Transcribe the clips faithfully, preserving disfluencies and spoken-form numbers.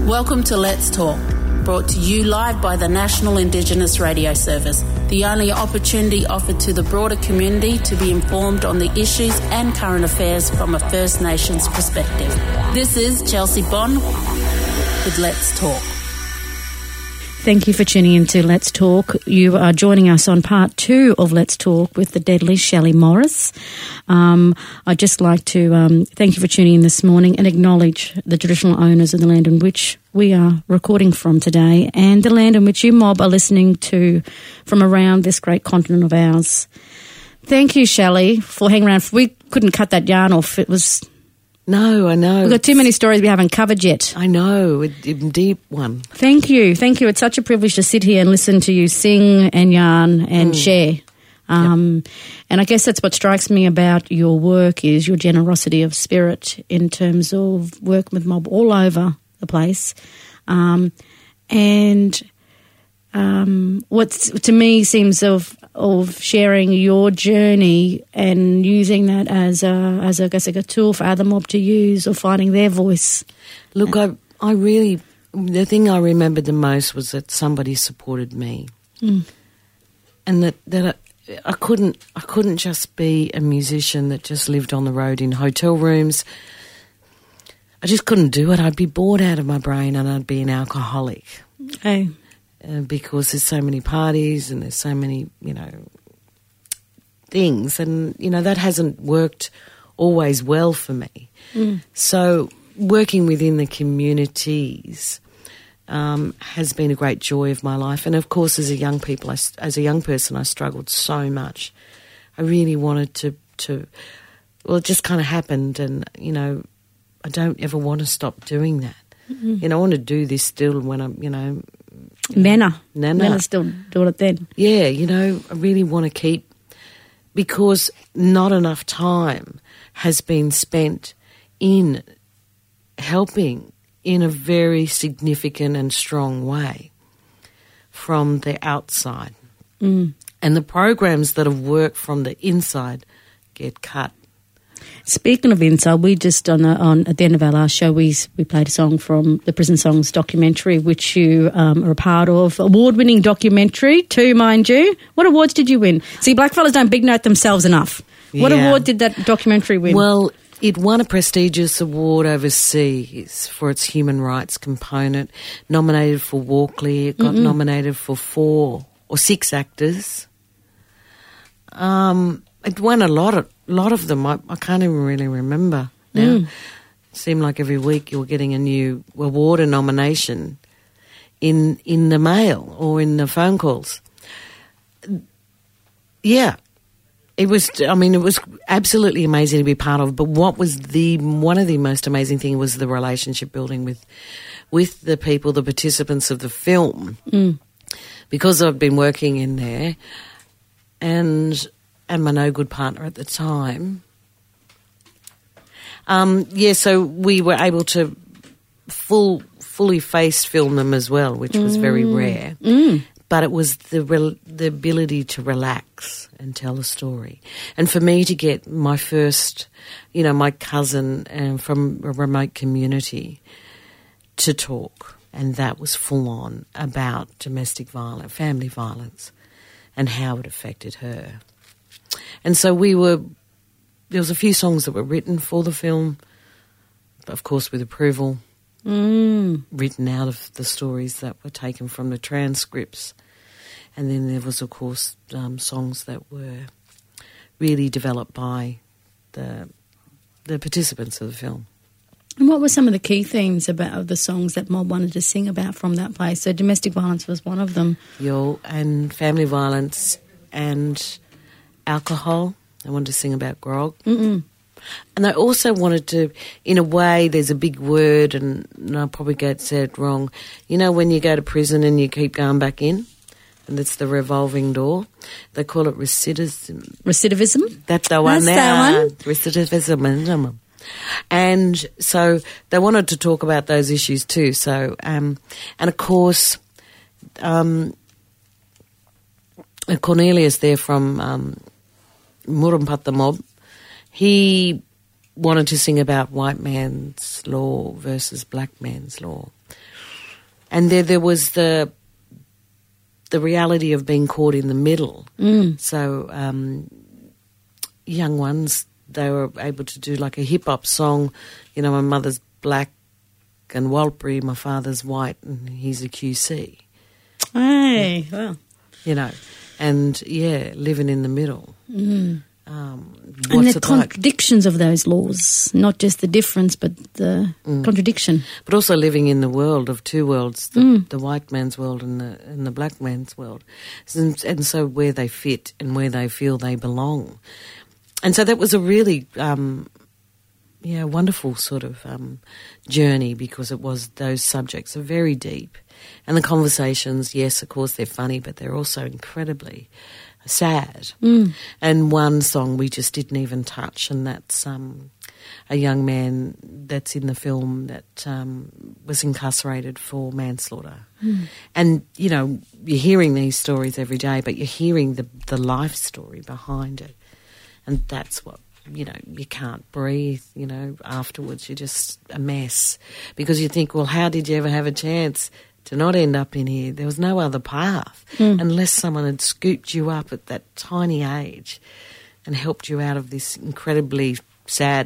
Welcome to Let's Talk, brought to you live by the National Indigenous Radio Service, the only opportunity offered to the broader community to be informed on the issues and current affairs from a First Nations perspective. This is Chelsea Bond with Let's Talk. Thank you for tuning in to Let's Talk. You are joining us on part two of Let's Talk with the deadly Shelley Morris. Um, I'd just like to um, thank you for tuning in this morning and acknowledge the traditional owners of the land in which we are recording from today and the land in which you mob are listening to from around this great continent of ours. Thank you, Shelley, for hanging around. We couldn't cut that yarn off. It was... No, I know. We've got too many stories we haven't covered yet. I know, a deep one. Thank you. Thank you. It's such a privilege to sit here and listen to you sing and yarn and mm. share. Um, yep. And I guess that's what strikes me about your work is your generosity of spirit in terms of work with mob all over the place. Um, and um, what to me seems of of sharing your journey and using that as a as a, I guess, like a tool for other mob to use or finding their voice. Look, I I really the thing I remembered the most was that somebody supported me, mm. and that that I, I couldn't I couldn't just be a musician that just lived on the road in hotel rooms. I just couldn't do it. I'd be bored out of my brain, and I'd be an alcoholic. Oh. Uh, because there's so many parties and there's so many, you know, things. And, you know, that hasn't worked always well for me. Mm. So working within the communities um, has been a great joy of my life. And, of course, as a young people, I, as a young person, I struggled so much. I really wanted to, to well, it just kind of happened and, you know, I don't ever want to stop doing that. Mm-hmm. You know, I want to do this still when I'm, you know... Nana. Nana. Nana still doing it then. Yeah, you know, I really want to keep... Because not enough time has been spent in helping in a very significant and strong way from the outside. Mm. And the programs that have worked from the inside get cut. Speaking of inside, we just on, a, on at the end of our last show, we we played a song from the Prison Songs documentary, which you um, are a part of. Award-winning documentary, too, mind you. What awards did you win? See, blackfellas don't big note themselves enough. Yeah. What award did that documentary win? Well, it won a prestigious award overseas for its human rights component. Nominated for Walkley, it got Mm-mm. nominated for four or six actors. Um, it won a lot of. A lot of them, I, I can't even really remember now. Mm. It seemed like every week you were getting a new award or nomination in in the mail or in the phone calls. Yeah, it was. I mean, it was absolutely amazing to be part of. But what was the one of the most amazing thing was the relationship building with with the people, the participants of the film, mm. because I've been working in there and. and my no-good partner at the time. Um, yeah, so we were able to full, fully face film them as well, which was mm. very rare. Mm. But it was the re- the ability to relax and tell a story. And for me to get my first, you know, my cousin um, from a remote community to talk, and that was full on about domestic violence, family violence, and how it affected her. And so we were, there was a few songs that were written for the film, of course with approval, mm. written out of the stories that were taken from the transcripts. And then there was, of course, um, songs that were really developed by the the participants of the film. And what were some of the key themes about the songs that Mob wanted to sing about from that place? So domestic violence was one of them. Yo, and family violence and... alcohol. They wanted to sing about grog. Mm-mm. And they also wanted to, in a way, there's a big word, and, and I'll probably get said wrong. You know when you go to prison and you keep going back in, and it's the revolving door? They call it recidivism. Recidivism? That's the one That's there. that one. Recidivism. And so they wanted to talk about those issues too. So, um, and of course, um, Cornelius there from um, Murrumbidgee Mob, he wanted to sing about white man's law versus black man's law. And there there was the the reality of being caught in the middle. Mm. So um, young ones, they were able to do like a hip-hop song. You know, my mother's black and Walpry, my father's white, and he's a Q C. Hey, well. You know, and, yeah, living in the middle. Mm. Um, and what's the it contradictions like? Of those laws, not just the difference, but the mm. contradiction. But also living in the world of two worlds, the, mm. the white man's world and the, and the black man's world. And, and so where they fit and where they feel they belong. And so that was a really, um, yeah, wonderful sort of um, journey, because it was, those subjects are very deep. And the conversations, yes, of course, they're funny, but they're also incredibly sad. Mm. And one song we just didn't even touch, and that's um, a young man that's in the film that um, was incarcerated for manslaughter. Mm. And, you know, you're hearing these stories every day, but you're hearing the, the life story behind it. And that's what, you know, you can't breathe, you know, afterwards. You're just a mess. Because you think, well, how did you ever have a chance to not end up in here? There was no other path mm. unless someone had scooped you up at that tiny age and helped you out of this incredibly sad,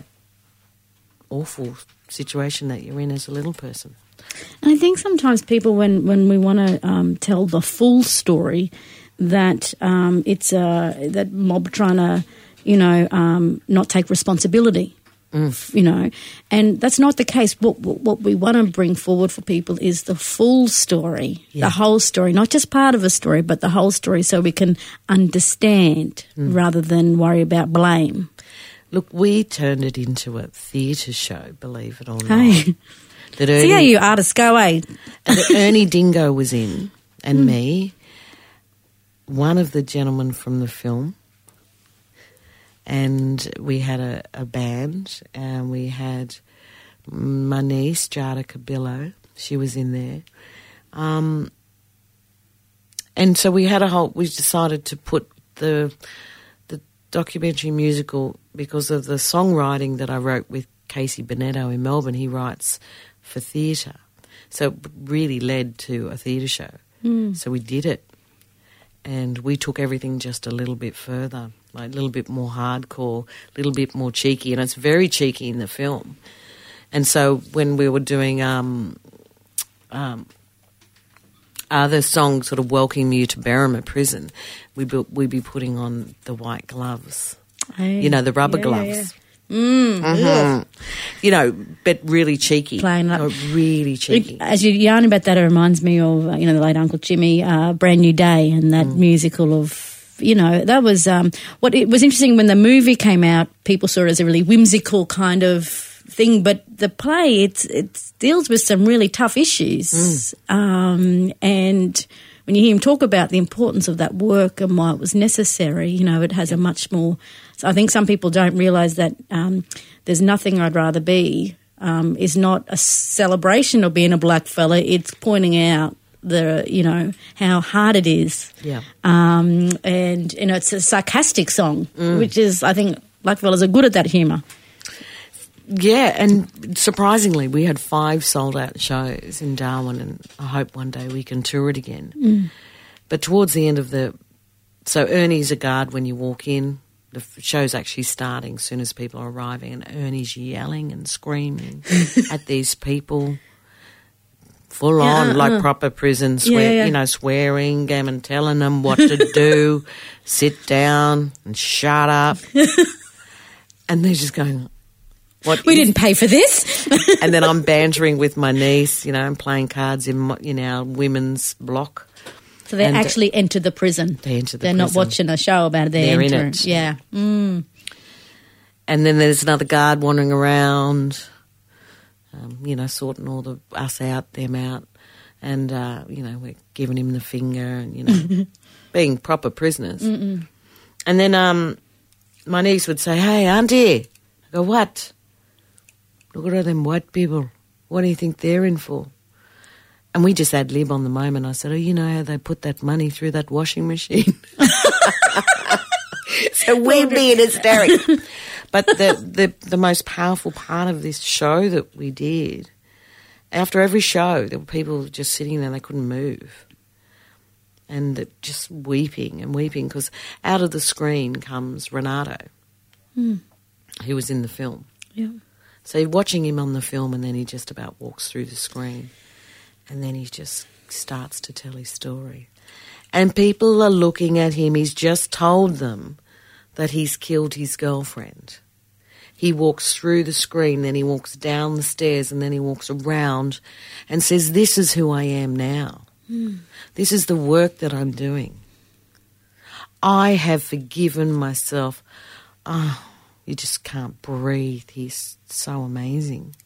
awful situation that you're in as a little person. And I think sometimes people, when, when we want to um, tell the full story, that um, it's uh, that mob trying to, you know, um, not take responsibility. Mm. You know, and that's not the case. What what we want to bring forward for people is the full story, yeah. the whole story, not just part of a story, but the whole story, so we can understand mm. rather than worry about blame. Look, we turned it into a theatre show, believe it or not. Hey, that Ernie, see how you artists go, eh? And that Ernie Dingo was in, and mm. me, one of the gentlemen from the film. And we had a, a band, and we had my niece, Jada Cabillo. She was in there. Um, and so we had a whole, we decided to put the the documentary musical, because of the songwriting that I wrote with Casey Bonetto in Melbourne. He writes for theatre. So it really led to a theatre show. Mm. So we did it. And we took everything just a little bit further, like a little bit more hardcore, a little bit more cheeky, and it's very cheeky in the film. And so when we were doing um, um, other songs sort of welcoming you to Berrima Prison, we'd be, we'd be putting on the white gloves, hey. you know, the rubber yeah, gloves. Yeah, yeah. Mm, mm-hmm. You know, but really cheeky. Playing up. Oh, really cheeky. As you yarn about that, it reminds me of, you know, the late Uncle Jimmy, uh, Brand New Day, and that mm. musical of, you know, that was, um, what it was interesting when the movie came out, people saw it as a really whimsical kind of thing, but the play, it's, it deals with some really tough issues. Mm. Um, and when you hear him talk about the importance of that work and why it was necessary, you know, it has yep. a much more... So I think some people don't realise that um, There's Nothing I'd Rather Be um, is not a celebration of being a black fella. It's pointing out the, you know, how hard it is. Yeah. Um, and, you know, it's a sarcastic song, mm. which is, I think, black fellas are good at that humour. Yeah, and surprisingly, we had five sold-out shows in Darwin, and I hope one day we can tour it again. Mm. But towards the end of the... So Ernie's a guard when you walk in. The show's actually starting as soon as people are arriving, and Ernie's yelling and screaming at these people, full yeah, on, uh, like uh. proper prison, swear, yeah, yeah. you know, swearing them and telling them what to do, sit down and shut up. And they're just going... What we is, didn't pay for this. and then I'm bantering with my niece, you know, and playing cards in, in our women's block. So they and, actually uh, enter the prison. They enter the They're prison. not watching a show about it. They're, They're entering. in it. Yeah. Mm. And then there's another guard wandering around, um, you know, sorting all the us out, them out. And, uh, you know, we're giving him the finger and, you know, being proper prisoners. Mm-mm. And then um, my niece would say, hey, auntie. I go, what? Look at all them white people. What do you think they're in for? And we just ad lib on the moment. I said, oh, you know how they put that money through that washing machine? So we're being hysteric. But the, the, the most powerful part of this show that we did, After every show, there were people just sitting there, they couldn't move. And just weeping and weeping, because out of the screen comes Renato, mm. who was in the film. Yeah. So you're watching him on the film, and then he just about walks through the screen, and then he just starts to tell his story. And people are looking at him. He's just told them that he's killed his girlfriend. He walks through the screen, then he walks down the stairs, and then he walks around and says, this is who I am now. Mm. This is the work that I'm doing. I have forgiven myself. Oh, you just can't breathe. He's so amazing.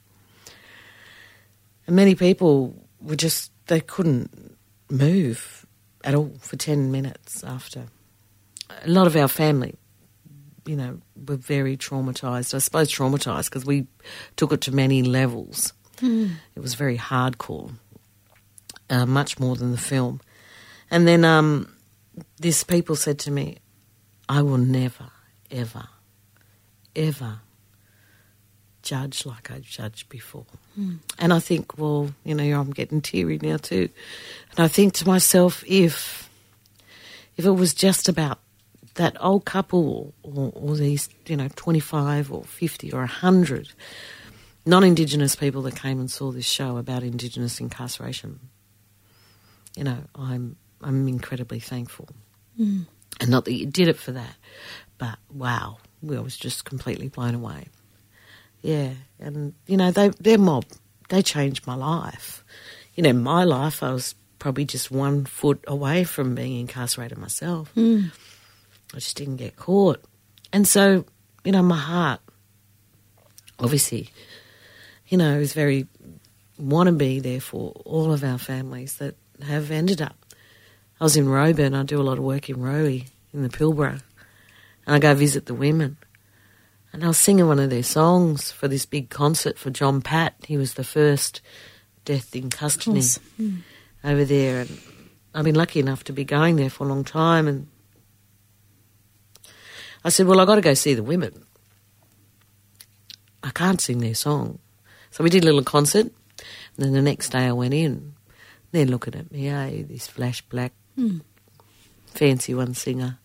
And many people were just, they couldn't move at all for ten minutes after. A lot of our family, you know, were very traumatised. I suppose traumatised because we took it to many levels. Mm. It was very hardcore, uh, much more than the film. And then um, these people said to me, I will never, ever, ever judge like I judged before. Mm. And I think, well, you know, I'm getting teary now too. And I think to myself, if if it was just about that old couple or, or these, you know, twenty-five or fifty or one hundred non-Indigenous people that came and saw this show about Indigenous incarceration, you know, I'm I'm incredibly thankful. Mm. And not that you did it for that, but wow, I was just completely blown away. Yeah, and, you know, they their mob, they changed my life. You know, my life, I was probably just one foot away from being incarcerated myself. Mm. I just didn't get caught. And so, you know, my heart, obviously, you know, is very wannabe there for all of our families that have ended up. I was in Roebourne. I do a lot of work in Roe in the Pilbara, and I go visit the women. And I was singing one of their songs for this big concert for John Pat. He was the first death in custody mm. over there. And I've been lucky enough to be going there for a long time. And I said, well, I've got to go see the women. I can't sing their song. So we did a little concert. And then the next day I went in. They're looking at me, hey, this flash black, mm. fancy one singer.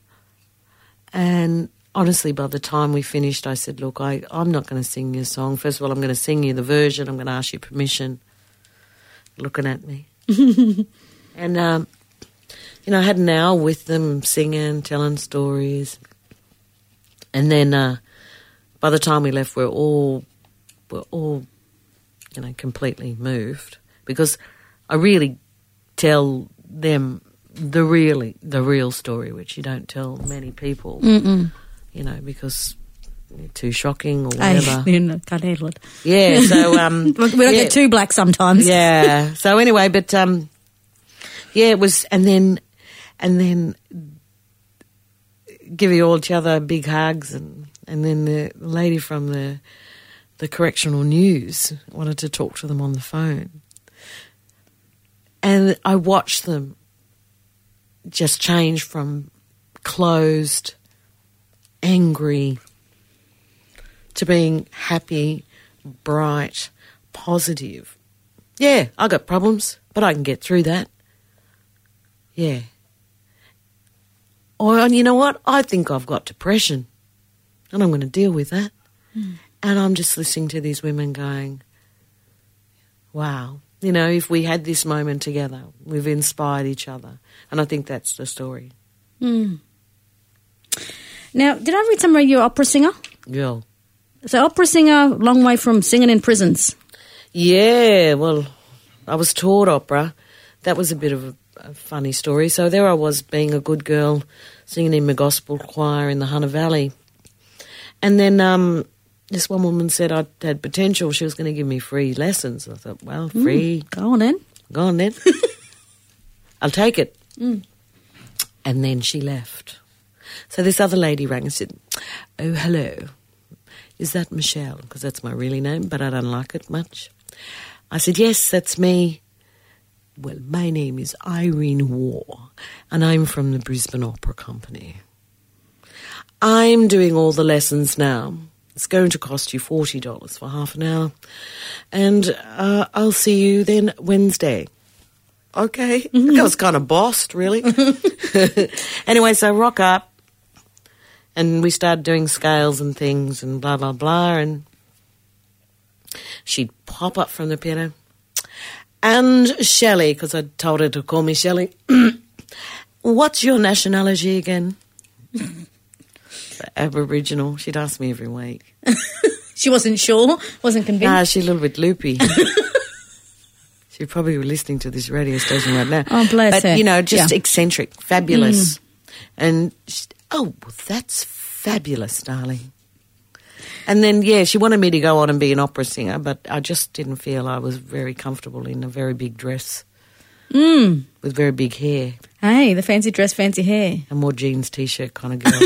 And honestly, by the time we finished, I said, look, I, I'm not going to sing your song. First of all, I'm going to sing you the version. I'm going to ask you permission. Looking at me. And, um, you know, I had an hour with them singing, telling stories. And then uh, by the time we left, we're all, we're all, you know, completely moved because I really tell them the really the real story, which you don't tell many people. Mm-mm. You know, because you're too shocking or whatever. You know, can't handle it. Yeah, so um, we don't yeah. get too black sometimes. Yeah. So anyway, but um, yeah, it was, and then and then giving all each other big hugs, and and then the lady from the the correctional news wanted to talk to them on the phone, and I watched them just change from closed, angry, to being happy, bright, positive. Yeah, I got problems, but I can get through that. Yeah. Or, and you know what? I think I've got depression, and I'm going to deal with that. Mm. And I'm just listening to these women going, wow. You know, if we had this moment together, we've inspired each other. And I think that's the story. Mm. Now, did I read somewhere you're an opera singer? Yeah. So opera singer, long way from singing in prisons. Yeah, well, I was taught opera. That was a bit of a, a funny story. So there I was being a good girl, singing in my gospel choir in the Hunter Valley. And then um, this one woman said I had potential. She was going to give me free lessons. I thought, well, free. Mm, go on then. Go on then. I'll take it. Mm. And then she left. So this other lady rang and said, oh, hello. Is that Michelle? Because that's my really name, but I don't like it much. I said, yes, that's me. Well, my name is Irene Waugh, and I'm from the Brisbane Opera Company. I'm doing all the lessons now. It's going to cost you forty dollars for half an hour. and uh, I'll see you then Wednesday. Okay. Mm-hmm. I was kind of bossed, really. Anyway, so rock up, and we started doing scales and things and blah, blah, blah, and she'd pop up from the piano. And Shelley, because I told her to call me Shelley, what's your nationality again? Aboriginal. She'd ask me every week. She wasn't sure, wasn't convinced? Nah, she's a little bit loopy. She's probably listening to this radio station right now. Oh, bless but, her. But, you know, just yeah. eccentric, fabulous. Mm. And, she, oh, that's fabulous, darling. And then, yeah, she wanted me to go on and be an opera singer, but I just didn't feel I was very comfortable in a very big dress mm. with very big hair. Hey, the fancy dress, fancy hair. A more jeans T-shirt kind of girl.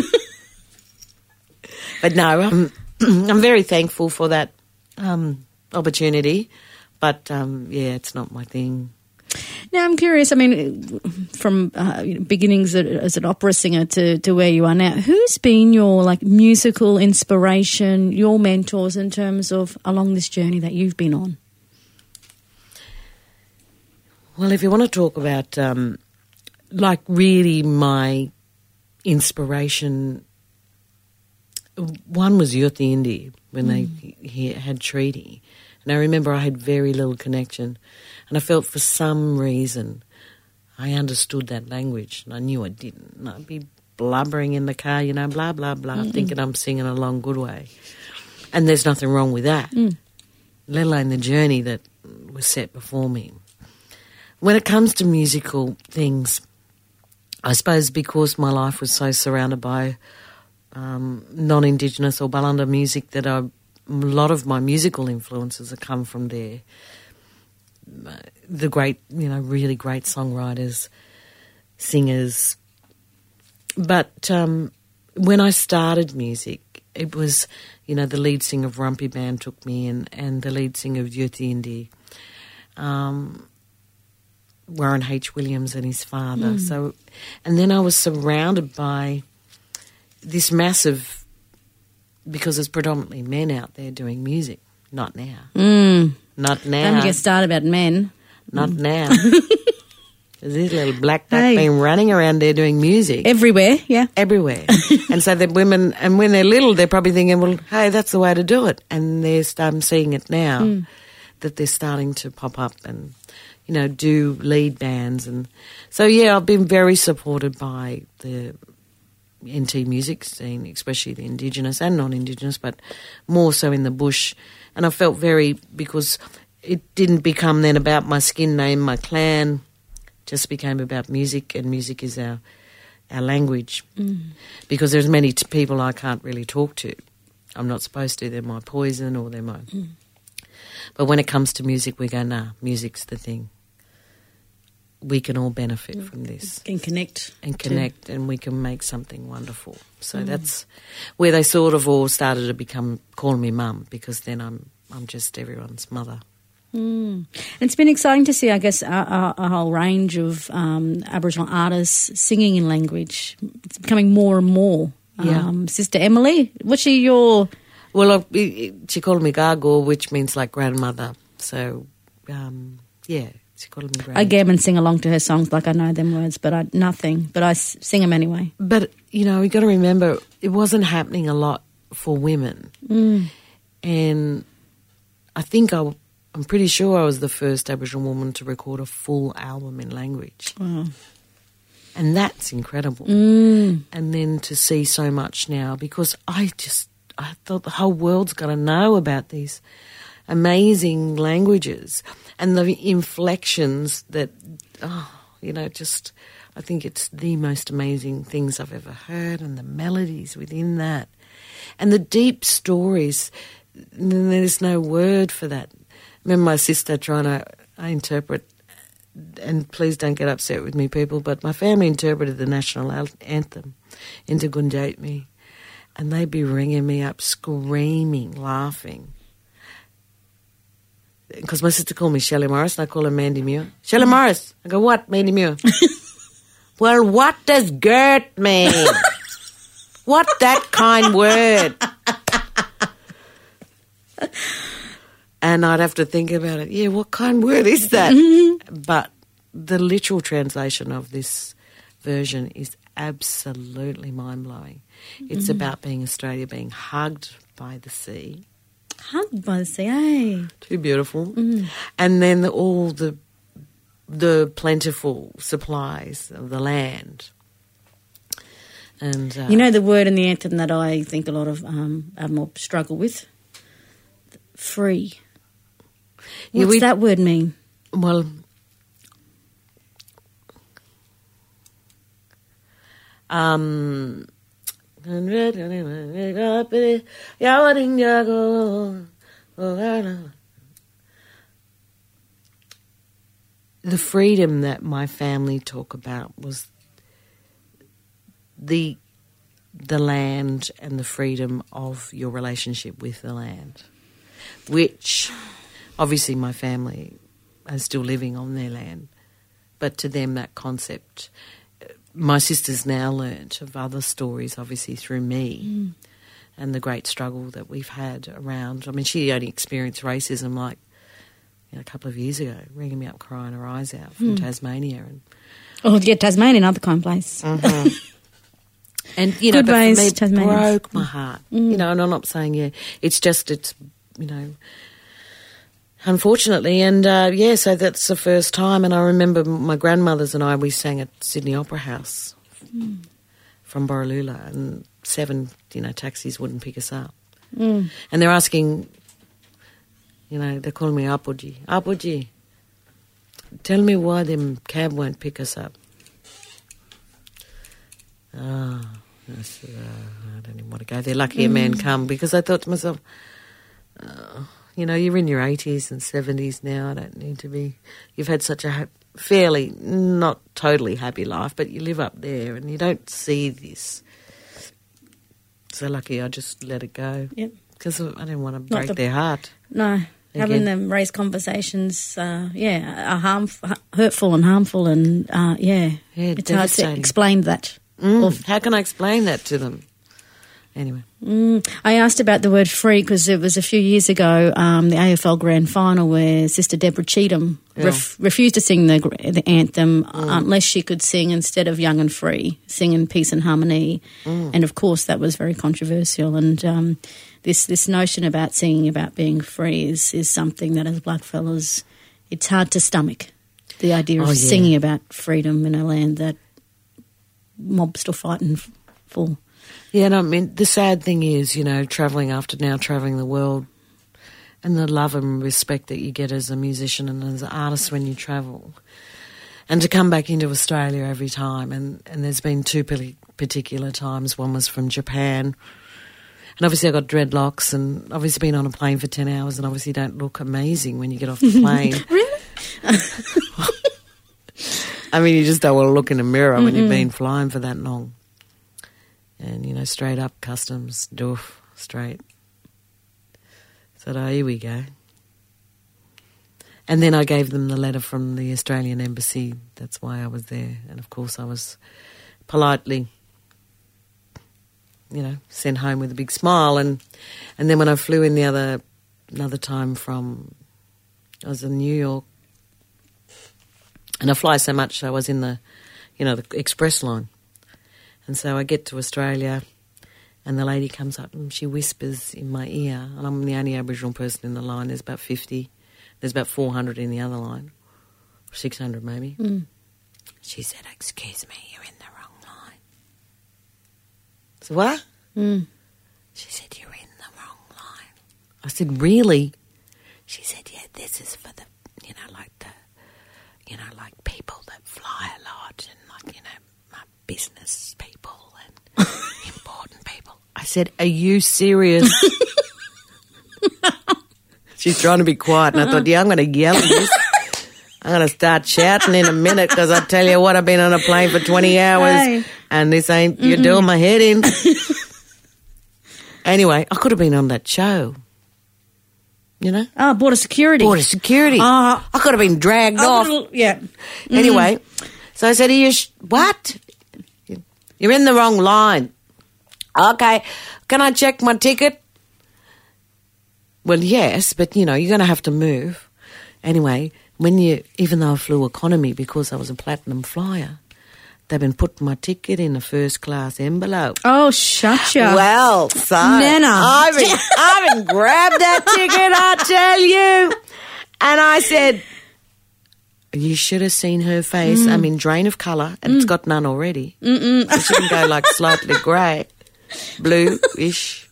But no, I'm, I'm very thankful for that um, opportunity. But, um, yeah, it's not my thing. Now, I'm curious, I mean, from uh, beginnings as an opera singer to, to where you are now, who's been your, like, musical inspiration, your mentors in terms of along this journey that you've been on? Well, if you want to talk about, um, like, really my inspiration, one was Yoti Indi when mm. they he had Treaty. And I remember I had very little connection. And I felt for some reason I understood that language. And I knew I didn't. And I'd be blubbering in the car, you know, blah, blah, blah, mm-mm. thinking I'm singing along good way. And there's nothing wrong with that, mm. let alone the journey that was set before me. When it comes to musical things, I suppose because my life was so surrounded by um, non-Indigenous or Balanda music that I, a lot of my musical influences have come from there. The great, you know, really great songwriters, singers. But um, when I started music, it was, you know, the lead singer of Rumpy Band took me in, and the lead singer of Yoti Indi, um, Warren H. Williams and his father. Mm. So, and then I was surrounded by this massive, because there's predominantly men out there doing music. Not now. Mm. Not now. Don't get started about men. Not mm. now. There's this little black duck hey. been running around there doing music. Everywhere, yeah. Everywhere. And so the women, and when they're little, they're probably thinking, well, hey, that's the way to do it. And they're, I'm seeing it now, mm. that they're starting to pop up and, you know, do lead bands. And so, yeah, I've been very supported by the N T music scene, especially the Indigenous and non-Indigenous, but more so in the bush. And I felt very, because it didn't become then about my skin name, my clan, just became about music, and music is our our language. Mm. Because there's many t- people I can't really talk to. I'm not supposed to. They're my poison or they're my... Mm. But when it comes to music, we go, nah, music's the thing. We can all benefit mm. from this. Can connect. And connect, too. And we can make something wonderful. So mm. that's where they sort of all started to become, call me mum, because then I'm I'm just everyone's mother. Mm. It's been exciting to see, I guess, a, a, a whole range of um, Aboriginal artists singing in language. It's becoming more and more. Yeah. Um, Sister Emily, what's she your... Well, she called me Gago, which means like grandmother. So, um, yeah, she called me grandmother. I gam and sing along to her songs like I know them words, but I nothing. But I s- sing them anyway. But, you know, you got to remember, it wasn't happening a lot for women. Mm. And I think I... I'm pretty sure I was the first Aboriginal woman to record a full album in language. Wow. And that's incredible. Mm. And then to see so much now, because I just, I thought the whole world's got to know about these amazing languages and the inflections that, oh, you know, just, I think it's the most amazing things I've ever heard, and the melodies within that. And the deep stories, there's no word for that. I remember my sister trying to I interpret, and please don't get upset with me, people, but my family interpreted the national anthem into Gundjatmi, and they'd be ringing me up, screaming, laughing. Because my sister called me Shelley Morris, and I call her Mandy Muir. Shelley Morris. I go, what, Mandy Muir? Well, what does Gert mean? What that kind word? And And I'd have to think about it. Yeah, what kind of word is that? But the literal translation of this version is absolutely mind-blowing. It's mm. about being Australia, being hugged by the sea. Hugged by the sea, eh? Too beautiful. Mm. And then the, all the the plentiful supplies of the land. And uh, you know the word in the anthem that I think a lot of um, Mob struggle with? Free. What's yeah, we, that word mean? Well, um, the freedom that my family talk about was the the land and the freedom of your relationship with the land, which obviously my family are still living on their land, but to them that concept, my sister's now learnt of other stories obviously through me mm. and the great struggle that we've had around. I mean, she only experienced racism like you know, a couple of years ago, ringing me up crying her eyes out from mm. Tasmania. And oh, yeah, Tasmania, another kind of place. Mm-hmm. And, you know, Good but ways, for me, it Tasmania. broke my heart. Mm. You know, and I'm not saying, yeah, it's just, it's, you know, unfortunately. And, uh, yeah, so that's the first time. And I remember my grandmothers and I, we sang at Sydney Opera House mm. from Borroloola, and seven, you know, taxis wouldn't pick us up. Mm. And they're asking, you know, they're calling me Apuji. Apuji, tell me why them cab won't pick us up. Oh, I said, uh, I don't even want to go there. Lucky a man come, because I thought to myself, oh, you know, you're in your eighties and seventies now. I don't need to be. You've had such a ha- fairly, not totally happy life, but you live up there and you don't see this. So lucky I just let it go. Yep. Because I didn't want to break the, their heart. No. Again. Having them raise conversations, uh, yeah, are harm, hurtful and harmful, and uh, yeah, yeah, it's hard to explain that. Mm, how can I explain that to them? Anyway. Mm, I asked about the word free because it was a few years ago, um, the A F L Grand Final, where Sister Deborah Cheetham yeah. ref- refused to sing the, the anthem mm. unless she could sing, instead of Young and Free, sing in Peace and Harmony. Mm. And, of course, that was very controversial. And um, this this notion about singing about being free is, is something that, as blackfellas, it's hard to stomach, the idea of oh, yeah. singing about freedom in a land that mob's still fighting for. Yeah, and I mean, the sad thing is, you know, travelling after now travelling the world, and the love and respect that you get as a musician and as an artist when you travel, and to come back into Australia every time, and, and there's been two particular times. One was from Japan, and obviously I got dreadlocks, and obviously been on a plane for ten hours, and obviously don't look amazing when you get off the plane. Really? I mean, you just don't want to look in a mirror mm-hmm. when you've been flying for that long. And, you know, straight up customs, doof, straight. Said, oh, here we go. And then I gave them the letter from the Australian Embassy. That's why I was there. And, of course, I was politely, you know, sent home with a big smile. And and then when I flew in the other another time from, I was in New York. And I fly so much, so I was in the, you know, the express line. And so I get to Australia, and the lady comes up and she whispers in my ear, and I'm the only Aboriginal person in the line. There's about fifty. There's about four hundred in the other line, six hundred maybe. Mm. She said, excuse me, you're in the wrong line. I said, what? Mm. She said, you're in the wrong line. I said, really? She said, yeah, this is for the, you know, like the, you know, like people that fly a lot, and like, you know, business people and important people. I said, are you serious? She's trying to be quiet, and I thought, yeah, I'm going to yell at this. I'm going to start shouting in a minute, because I tell you what, I've been on a plane for twenty hours hey. and this ain't, you're Mm-mm. doing my head in. Anyway, I could have been on that show. You know? Oh, Border Security. Border Security. Uh, I could have been dragged off. Yeah. Anyway, mm. so I said, are you, sh- what? You're in the wrong line. Okay, can I check my ticket? Well, yes, but, you know, you're going to have to move. Anyway, when you, even though I flew economy because I was a platinum flyer, they've been putting my ticket in a first-class envelope. Oh, shut ya. Well, so Nana. I've been, I've been grabbed that ticket, I tell you. And I said, you should have seen her face. Mm. I mean, drain of colour, and mm. it's got none already. Mm-mm. So she can go like slightly grey, blue-ish.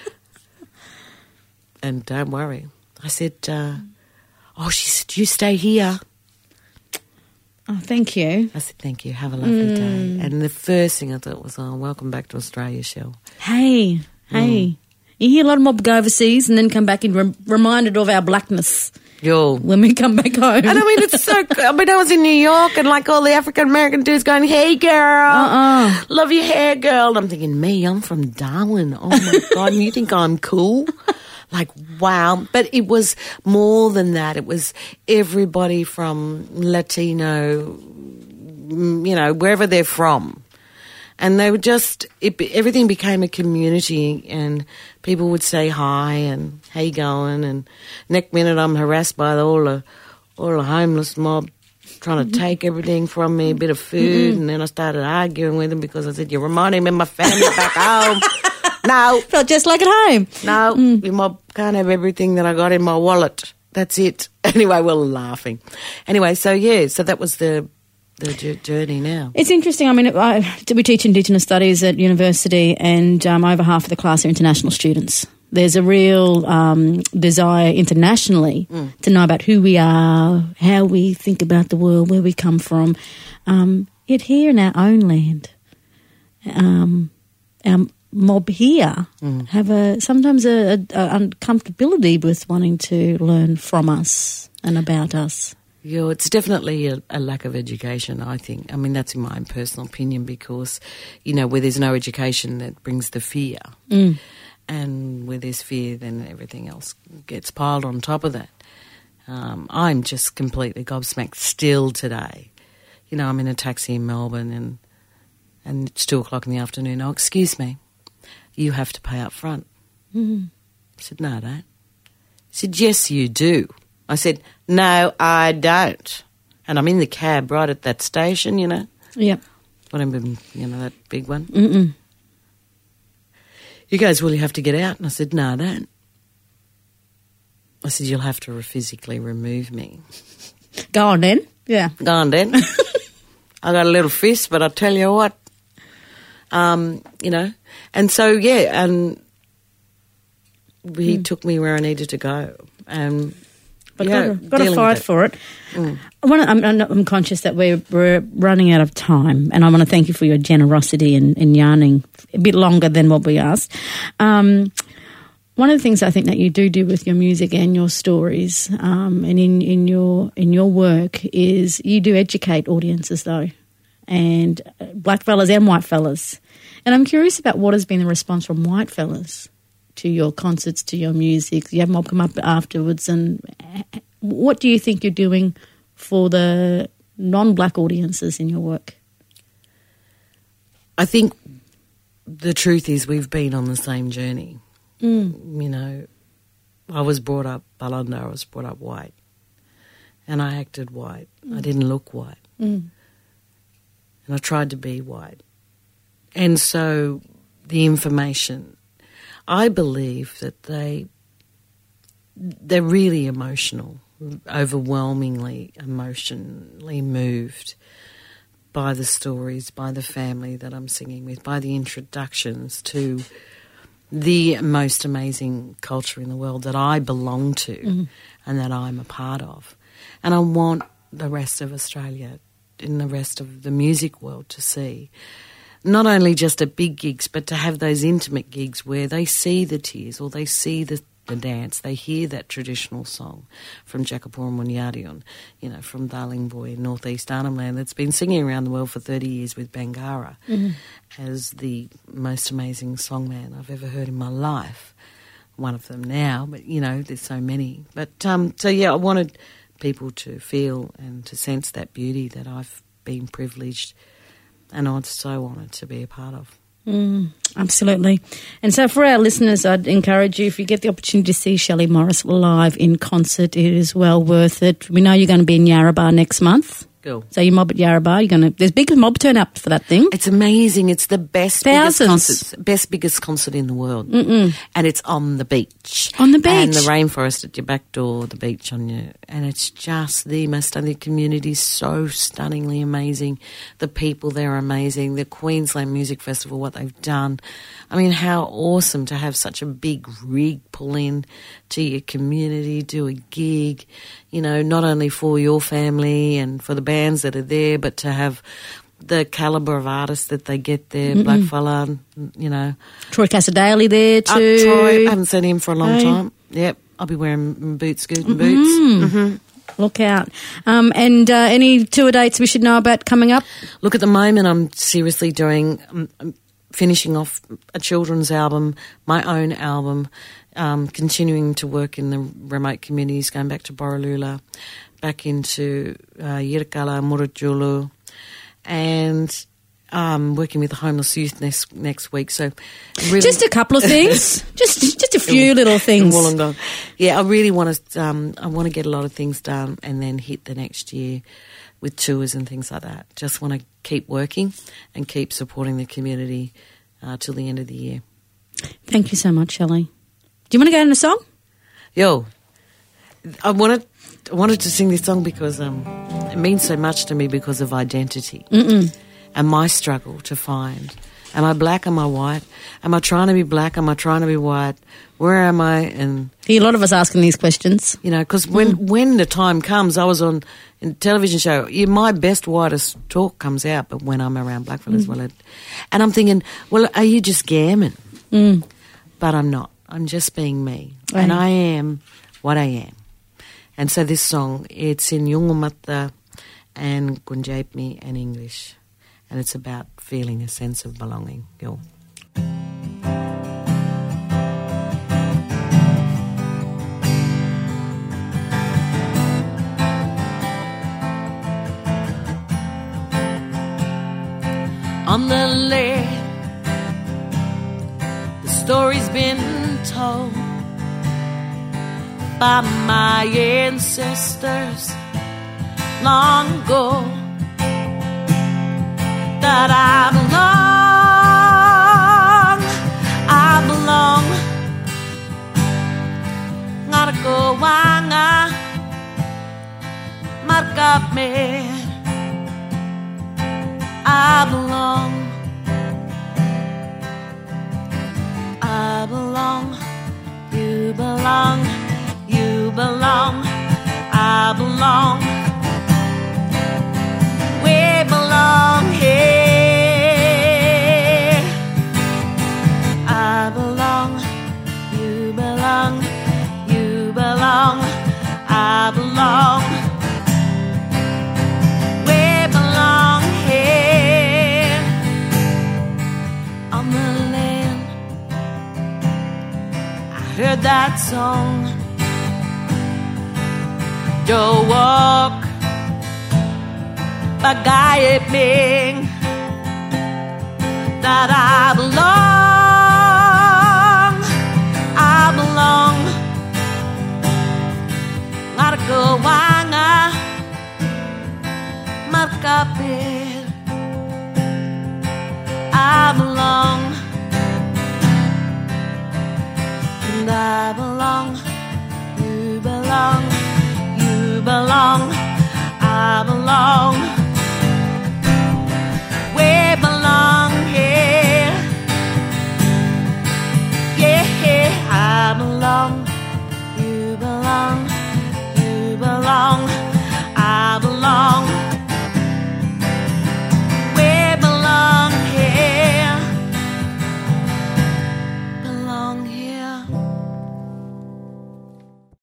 And don't worry. I said, uh, oh, she said, you stay here. Oh, thank you. I said, thank you. Have a lovely mm. day. And the first thing I thought was, oh, welcome back to Australia, Shell. Hey, hey. Mm. You hear a lot of mob go overseas and then come back and re- reminded of our blackness. Yo. When we come back home. And I mean, it's so I mean, I was in New York and like all the African-American dudes going, hey, girl. Uh-uh. Love your hair, girl. And I'm thinking, me, I'm from Darwin. Oh, my God. And you think I'm cool? Like, wow. But it was more than that. It was everybody from Latino, you know, wherever they're from. And they were just, it, everything became a community and people would say hi and how you going? And next minute I'm harassed by all the, all the homeless mob trying to take everything from me, a bit of food. Mm-hmm. And then I started arguing with them because I said, you're reminding me of my family back home. No. Felt just like at home. No, mm. your mob can't have everything that I got in my wallet. That's it. Anyway, we're laughing. Anyway, so yeah, so that was the the journey now. It's interesting. I mean, I, we teach Indigenous studies at university and um, over half of the class are international students. There's a real um, desire internationally mm. to know about who we are, how we think about the world, where we come from. Um, yet here in our own land, um, our mob here mm. have a sometimes a, a, a uncomfortability with wanting to learn from us and about us. Yeah, it's definitely a, a lack of education, I think. I mean, that's in my own personal opinion because, you know, where there's no education, that brings the fear. Mm. And where there's fear, then everything else gets piled on top of that. Um, I'm just completely gobsmacked still today. You know, I'm in a taxi in Melbourne and and it's two o'clock in the afternoon. Oh, excuse me, you have to pay up front. Mm. I said, no, I don't. He said, yes, you do. I said, no, I don't. And I'm in the cab right at that station, you know. Yeah. Whatever, you know, that big one. Mm-mm. He goes, well, you have to get out. And I said, no, I don't. I said, you'll have to physically remove me. Go on then. Yeah. Go on then. I got a little fist, but I'll tell you what. Um, you know. And so, yeah, and he mm. took me where I needed to go. And... But yeah, got to, got to fight for it. Mm. I want to, I'm, I'm conscious that we're, we're running out of time, and I want to thank you for your generosity in, in yarning a bit longer than what we asked. Um, one of the things I think that you do do with your music and your stories, um, and in, in your in your work, is you do educate audiences, though, and black fellas and white fellas. And I'm curious about what has been the response from white fellas to your concerts, to your music. You have mob come up afterwards, and what do you think you're doing for the non-black audiences in your work? I think the truth is we've been on the same journey. Mm. You know, I was brought up, Balanda, I was brought up white, and I acted white. Mm. I didn't look white. Mm. And I tried to be white. And so the information... I believe that they, they're really emotional, overwhelmingly emotionally moved by the stories, by the family that I'm singing with, by the introductions to the most amazing culture in the world that I belong to mm-hmm. and that I'm a part of. And I want the rest of Australia and the rest of the music world to see not only just at big gigs, but to have those intimate gigs where they see the tears or they see the, the dance, they hear that traditional song from Jakapura Munyadion, you know, from Darling Boy in Northeast Arnhem Land that's been singing around the world for thirty years with Bangarra mm-hmm. as the most amazing songman I've ever heard in my life. One of them now, but, you know, there's so many. But, um, so, yeah, I wanted people to feel and to sense that beauty that I've been privileged and I'm so honoured to be a part of. Mm, absolutely. And so for our listeners, I'd encourage you, if you get the opportunity to see Shelley Morris live in concert, it is well worth it. We know you're going to be in Yarrabah next month. Cool. So you mob at Yarrabah. You're going to. There's big mob turn up for that thing. It's amazing. It's the best, Thousands. biggest concert, best, biggest concert in the world, Mm-mm. and it's on the beach. On the beach, and the rainforest at your back door, the beach on you, and it's just the most stunning. The community's so stunningly amazing. The people there are amazing. The Queensland Music Festival, what they've done. I mean, how awesome to have such a big rig pull in to your community, do a gig, you know, not only for your family and for the bands that are there, but to have the calibre of artists that they get there, Mm-mm. Blackfella, you know. Troy Casadale there too. Uh, Troy, I haven't seen him for a long Hey. time. Yep, I'll be wearing boots, scooting Mm-hmm. boots. Mm-hmm. Look out. Um, and uh, any tour dates we should know about coming up? Look, at the moment I'm seriously doing, um, I'm finishing off a children's album, my own album, um, continuing to work in the remote communities, going back to Borroloola, back into uh, Yirrkala, Murutjulu, and um, working with the homeless youth next next week. So, really Just a couple of things. just just a few little things. in Wollongong. Yeah, I really want to. Um, I want to get a lot of things done, and then hit the next year with tours and things like that. Just want to keep working and keep supporting the community uh, till the end of the year. Thank you so much, Shelley. Do you want to go in a song? Yo, I wanted I wanted to sing this song because um, it means so much to me because of identity. Mm-mm. And my struggle to find, am I black, am I white? Am I trying to be black, am I trying to be white? Where am I? And A lot of us asking these questions. you know, because when, mm. when the time comes, I was on a television show, yeah, my best whitest talk comes out, but when I'm around black fellas, mm. well, it, and I'm thinking, well, are you just gammon? Mm. But I'm not. I'm just being me. Right. And I am what I am. And so this song, it's in Yungumatha and Gunjapmi and English. And it's about feeling a sense of belonging. Yo. On the land, the story's been told by my ancestors long ago, that I belong, I belong. Ngarko wanga markapme, I belong, I belong. You belong, you belong, I belong. We belong here. I belong, you belong, you belong, I belong. We belong here on the land. I heard that song. Don't walk bagay ming, that I belong, I belong. Ngarko wanga markape.